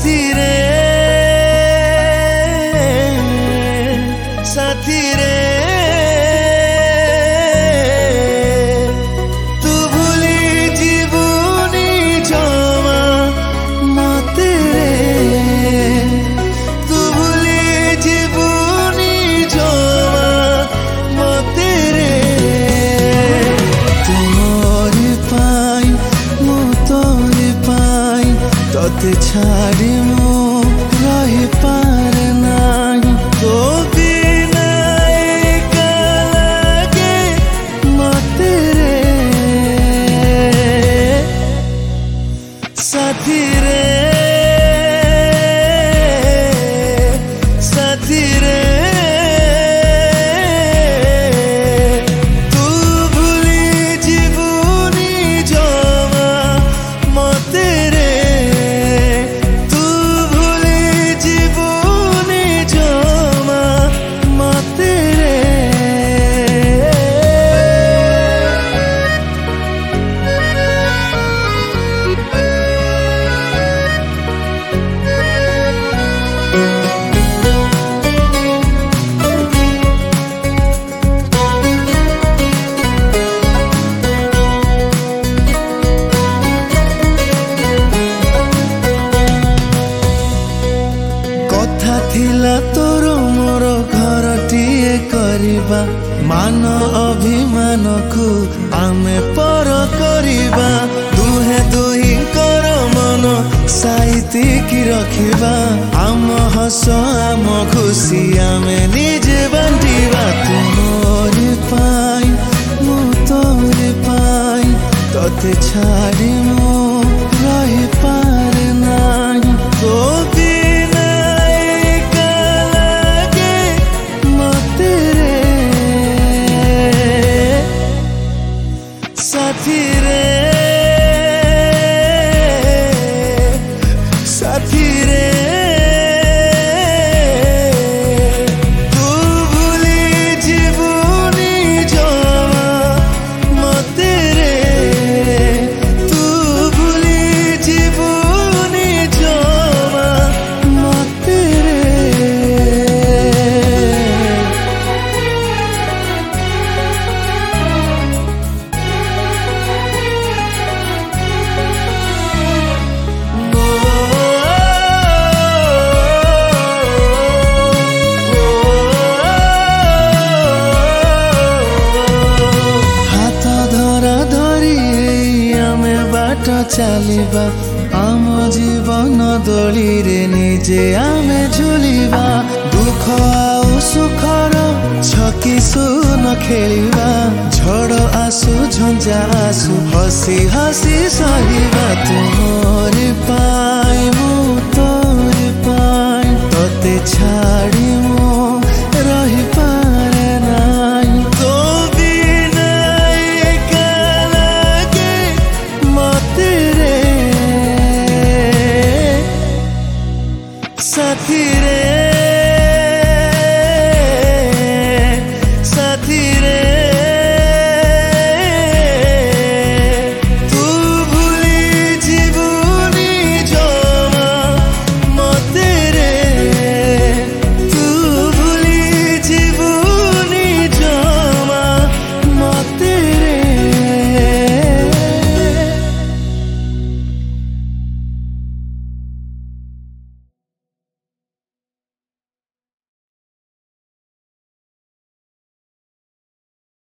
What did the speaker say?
साथी रे साथी रे तू भूली जीवनी जमा मते रे तू भूली जीवनी जमा मते रे तुमोर पाई मु तोर पाई तोते छाड़ी मु रही पार नाही तो बिना एका लागे मते रे साथी रे साथी रे तू भूली जीवनी जमा मते रे तू भूली जीवनी जमा मते रे कथा थिला तोर मोर घरटीए करिबा मान अभिमान को आमे पर करिबा दुहे दुहिंकर मन साइतिकी रखिबा आम हस आम खुशी आमे निजे बांटिबा तुमोर पाई मु तोर पाई तोते छाड़ी मु रही पार नाही तो बिना एका लागे मते रे साथी रे साथी रे तू भूली जीवनी जमा मते रे तू भूली जीवनी जमा मते रे हाथ धरा धरी आमे बाट चलिबा आम जीवन दोली रे निजे आमे झुलिबा दुख आउ सुखर छकी सुन खेलिबा झड़ आसु झंझा आसु हसी हसी सहिबा तुमोर पा